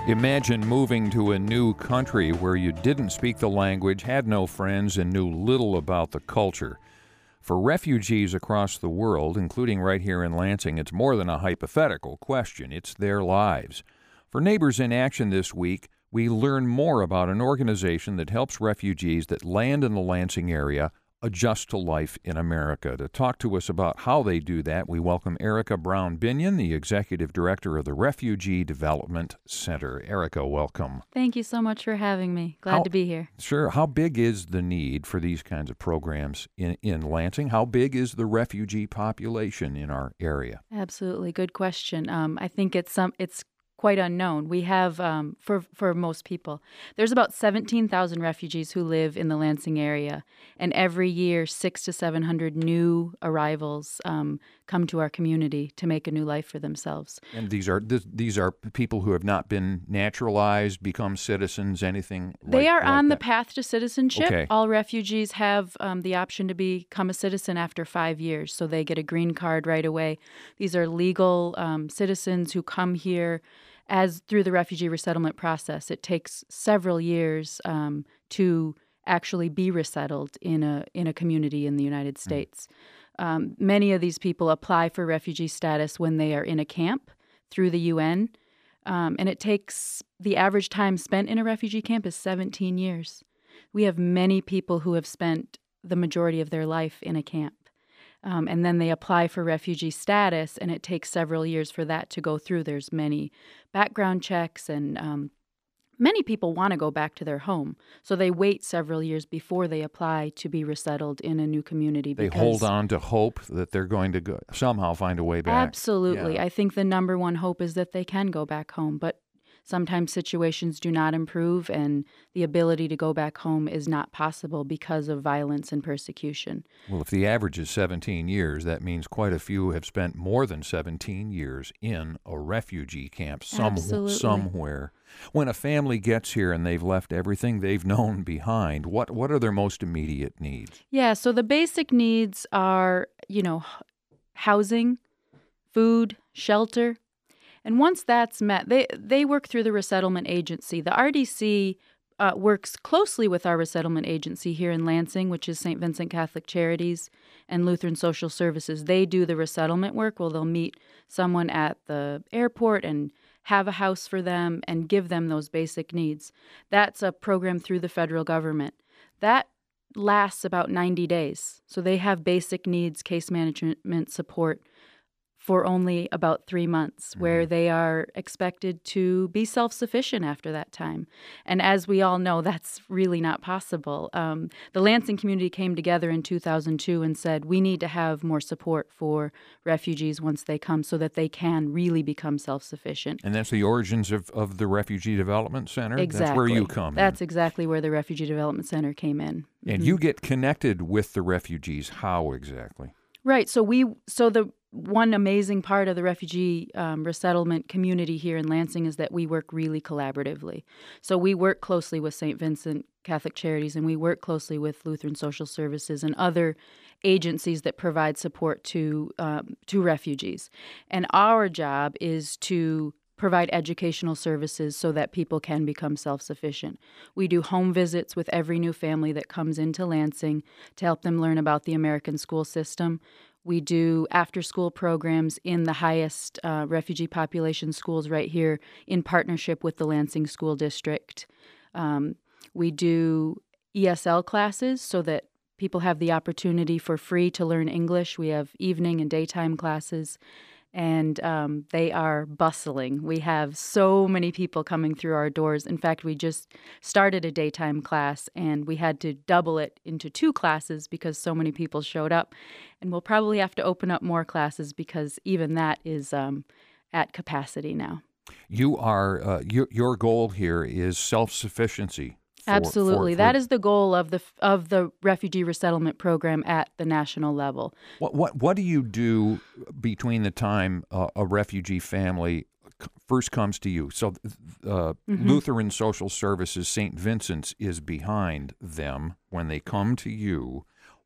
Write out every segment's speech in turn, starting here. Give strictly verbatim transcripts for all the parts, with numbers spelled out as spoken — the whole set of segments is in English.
Imagine moving to a new country where you didn't speak the language, had no friends, and knew little about the culture. For refugees across the world, including right here in Lansing, it's more than a hypothetical question. It's their lives. For Neighbors in Action this week, we learn more about an organization that helps refugees that land in the Lansing area adjust to life in America. To talk to us about how they do that, we welcome Erica Brown-Binion, the Executive Director of the Refugee Development Center. Erica, welcome. Thank you so much for having me. Glad how, to be here. Sure. How big is the need for these kinds of programs in, in Lansing? How big is the refugee population in our area? Absolutely. Good question. Um, I think it's some it's quite unknown. We have, um, for for most people, there's about seventeen thousand refugees who live in the Lansing area, and every year six to seven hundred new arrivals um, come to our community to make a new life for themselves. And these are th- these are people who have not been naturalized, become citizens, anything. Like, they are like on that. the path to citizenship. Okay. All refugees have um, the option to become a citizen after five years, so they get a green card right away. These are legal um, citizens who come here as through the refugee resettlement process. It takes several years um, to actually be resettled in a in a community in the United States. Mm. Um, many of these people apply for refugee status when they are in a camp through the U N, um, and it takes the average time spent in a refugee camp is seventeen years. We have many people who have spent the majority of their life in a camp. Um, and then they apply for refugee status, and it takes several years for that to go through. There's many background checks, and um, many people want to go back to their home. So they wait several years before they apply to be resettled in a new community. They hold on to hope that they're going to go, somehow find a way back. Absolutely. Yeah. I think the number one hope is that they can go back home, but sometimes situations do not improve, and the ability to go back home is not possible because of violence and persecution. Well, if the average is seventeen years, that means quite a few have spent more than seventeen years in a refugee camp some, somewhere. When a family gets here and they've left everything they've known behind, what, what are their most immediate needs? Yeah, so the basic needs are, you know, housing, food, shelter. And once that's met, they they work through the resettlement agency. The R D C uh, works closely with our resettlement agency here in Lansing, which is Saint Vincent Catholic Charities and Lutheran Social Services. They do the resettlement work. Well, they'll meet someone at the airport and have a house for them and give them those basic needs. That's a program through the federal government. That lasts about ninety days. So they have basic needs, case management support for only about three months, mm-hmm. where they are expected to be self-sufficient after that time. And as we all know, that's really not possible. Um, the Lansing community came together in two thousand two and said, we need to have more support for refugees once they come so that they can really become self-sufficient. And that's the origins of, of the Refugee Development Center? Exactly. That's where you come That's in. exactly where the Refugee Development Center came in. And mm-hmm. you get connected with the refugees. How exactly? Right. So we, so the one amazing part of the refugee um, resettlement community here in Lansing is that we work really collaboratively. So we work closely with Saint Vincent Catholic Charities, and we work closely with Lutheran Social Services and other agencies that provide support to um, to refugees. And our job is to provide educational services so that people can become self-sufficient. We do home visits with every new family that comes into Lansing to help them learn about the American school system. We do after-school programs in the highest uh, refugee population schools right here in partnership with the Lansing School District. Um, we do E S L classes so that people have the opportunity for free to learn English. We have evening and daytime classes, and um, they are bustling. We have so many people coming through our doors. In fact, we just started a daytime class, and we had to double it into two classes because so many people showed up. And we'll probably have to open up more classes because even that is um, at capacity now. You are uh, your your goal here is self-sufficiency. For, Absolutely. For, for, that is the goal of the of the refugee resettlement program at the national level. What what what do you do between the time uh, a refugee family first comes to you? So uh, mm-hmm. Lutheran Social Services, Saint Vincent's is behind them when they come to you.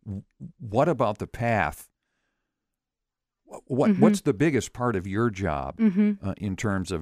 What about the path? What mm-hmm. what's the biggest part of your job mm-hmm. uh, in terms of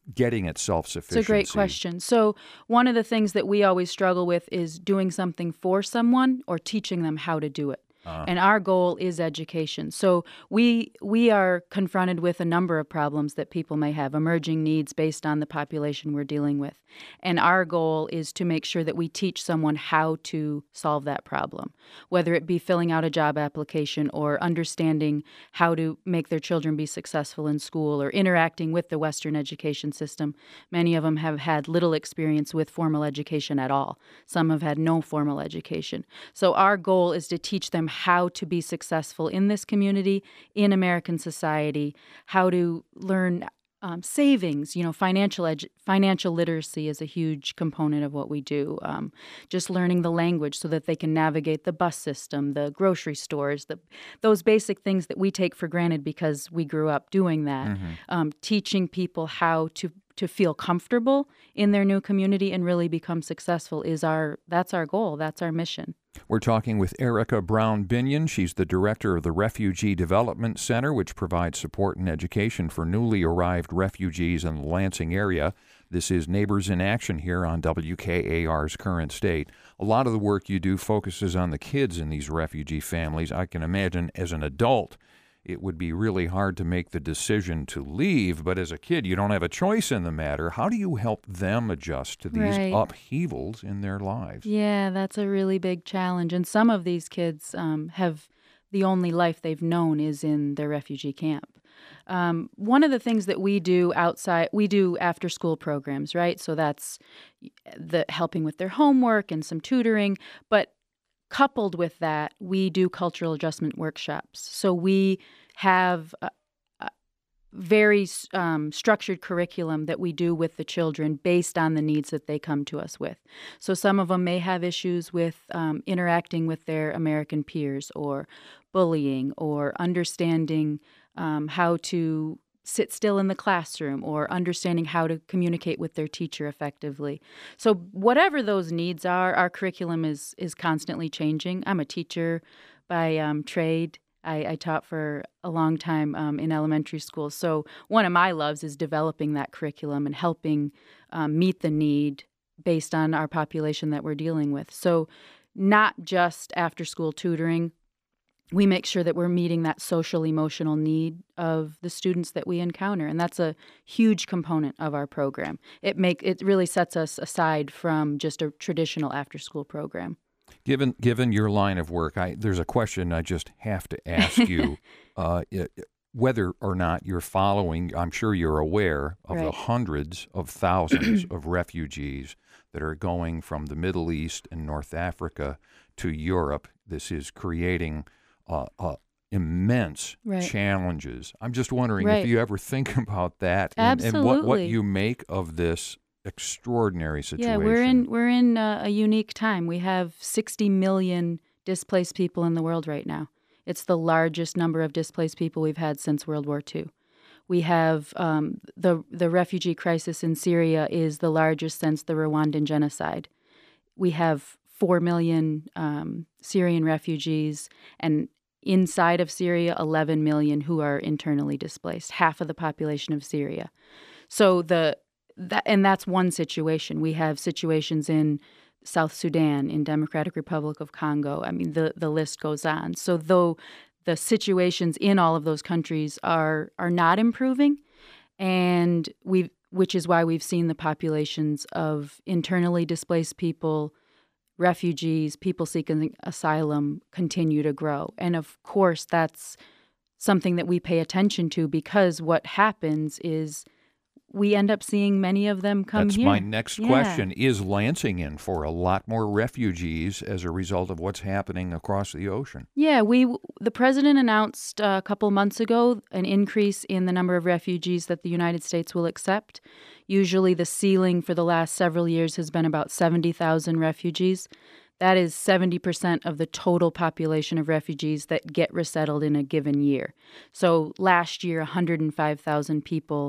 getting at self-sufficiency? It's a great question. So one of the things that we always struggle with is doing something for someone or teaching them how to do it. Uh. And our goal is education. So we we are confronted with a number of problems that people may have, emerging needs based on the population we're dealing with. And our goal is to make sure that we teach someone how to solve that problem, whether it be filling out a job application or understanding how to make their children be successful in school or interacting with the Western education system. Many of them have had little experience with formal education at all. Some have had no formal education. So our goal is to teach them how to be successful in this community, in American society, how to learn um, savings, you know, financial edu- financial literacy is a huge component of what we do. Um, just learning the language so that they can navigate the bus system, the grocery stores, the, those basic things that we take for granted because we grew up doing that. Mm-hmm. Um, teaching people how to to feel comfortable in their new community and really become successful is our, that's our goal. That's our mission. We're talking with Erica Brown Binion. She's the director of the Refugee Development Center, which provides support and education for newly arrived refugees in the Lansing area. This is Neighbors in Action here on W K A R's Current State. A lot of the work you do focuses on the kids in these refugee families. I can imagine as an adult, it would be really hard to make the decision to leave, but as a kid, you don't have a choice in the matter. How do you help them adjust to these right. upheavals in their lives? Yeah, that's a really big challenge. And some of these kids um, have the only life they've known is in their refugee camp. Um, one of the things that we do outside, we do after-school programs, right? So that's the helping with their homework and some tutoring, but coupled with that, we do cultural adjustment workshops. So we have a, a very um, structured curriculum that we do with the children based on the needs that they come to us with. So some of them may have issues with um, interacting with their American peers or bullying or understanding um, how to sit still in the classroom or understanding how to communicate with their teacher effectively. So whatever those needs are, our curriculum is is constantly changing. I'm a teacher by um, trade. I, I taught for a long time um, in elementary school. So one of my loves is developing that curriculum and helping um, meet the need based on our population that we're dealing with. So not just after-school tutoring. We make sure that we're meeting that social emotional need of the students that we encounter, and that's a huge component of our program. It make it really sets us aside from just a traditional after-school program. Given given your line of work, I, there's a question I just have to ask you. uh, it, whether or not you're following, I'm sure you're aware of right. the hundreds of thousands of refugees that are going from the Middle East and North Africa to Europe. This is creating Uh, uh, immense right. challenges. I'm just wondering right. if you ever think about that and, and what, what you make of this extraordinary situation. Yeah, we're in we're in uh, a unique time. We have sixty million displaced people in the world right now. It's the largest number of displaced people we've had since World War Two. We have um, the the refugee crisis in Syria is the largest since the Rwandan genocide. We have four million um, Syrian refugees, and inside of Syria, eleven million who are internally displaced, half of the population of Syria. So the that, and that's one situation. We have situations in South Sudan, in Democratic Republic of Congo. I mean, the, the list goes on. So though the situations in all of those countries are are not improving, and we which is why we've seen the populations of internally displaced people, refugees, people seeking asylum continue to grow. And of course, that's something that we pay attention to because what happens is we end up seeing many of them come That's here. my next yeah. question. Is Lansing in for a lot more refugees as a result of what's happening across the ocean? Yeah, we the president announced a couple months ago an increase in the number of refugees that the United States will accept. Usually the ceiling for the last several years has been about seventy thousand refugees. That is seventy percent of the total population of refugees that get resettled in a given year. So last year, one hundred five thousand people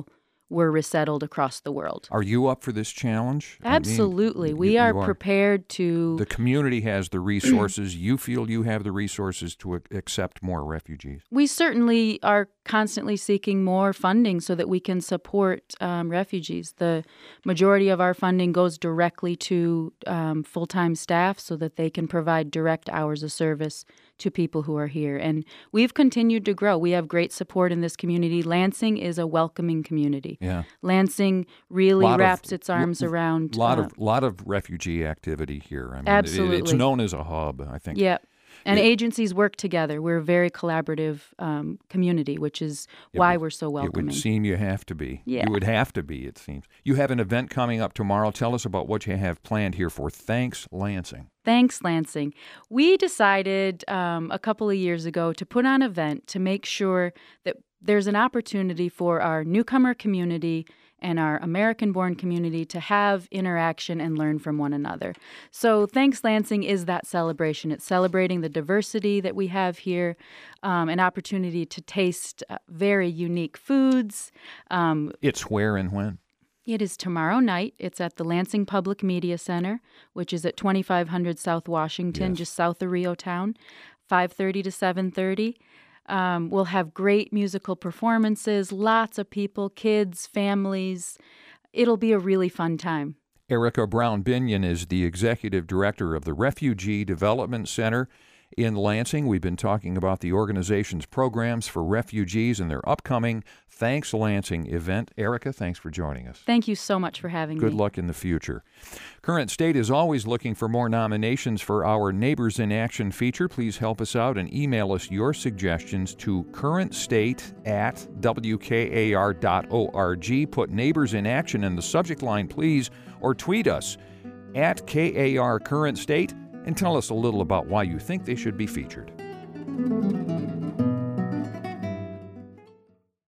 were resettled across the world. Are you up for this challenge? Absolutely. I mean, we you, are, you are prepared to... The community has the resources. You feel you have the resources to accept more refugees. We certainly are constantly seeking more funding so that we can support um, refugees. The majority of our funding goes directly to um, full-time staff so that they can provide direct hours of service to people who are here. And we've continued to grow. We have great support in this community. Lansing is a welcoming community. Yeah. Lansing really Lot wraps of, its arms l- around... lot uh, of lot of refugee activity here. I mean, Absolutely. It, it's known as a hub, I think. Yeah. And It- agencies work together. We're a very collaborative um, community, which is It why would- we're so It welcoming. would seem you have to be. Yeah. You would have to be, it seems. You have an event coming up tomorrow. Tell us about what you have planned here for Thanks Lansing. Thanks, Lansing. We decided um, a couple of years ago to put on an event to make sure that there's an opportunity for our newcomer community and our American-born community to have interaction and learn from one another. So Thanks Lansing is that celebration. It's celebrating the diversity that we have here, um, an opportunity to taste uh, very unique foods. Um, It's where and when? It is tomorrow night. It's at the Lansing Public Media Center, which is at twenty-five hundred South Washington, Yes. just south of Rio Town, five thirty to seven thirty. Um, we'll have great musical performances, lots of people, kids, families. It'll be a really fun time. Erica Brown Binion is the executive director of the Refugee Development Center in Lansing. We've been talking about the organization's programs for refugees and their upcoming Thanks Lansing event. Erica, thanks for joining us. Thank you so much for having Good me. luck in the future. Current State is always looking for more nominations for our Neighbors in Action feature. Please help us out and email us your suggestions to currentstate at w k a r dot org. Put Neighbors in Action in the subject line, please, or tweet us at K A R Current State and tell us a little about why you think they should be featured.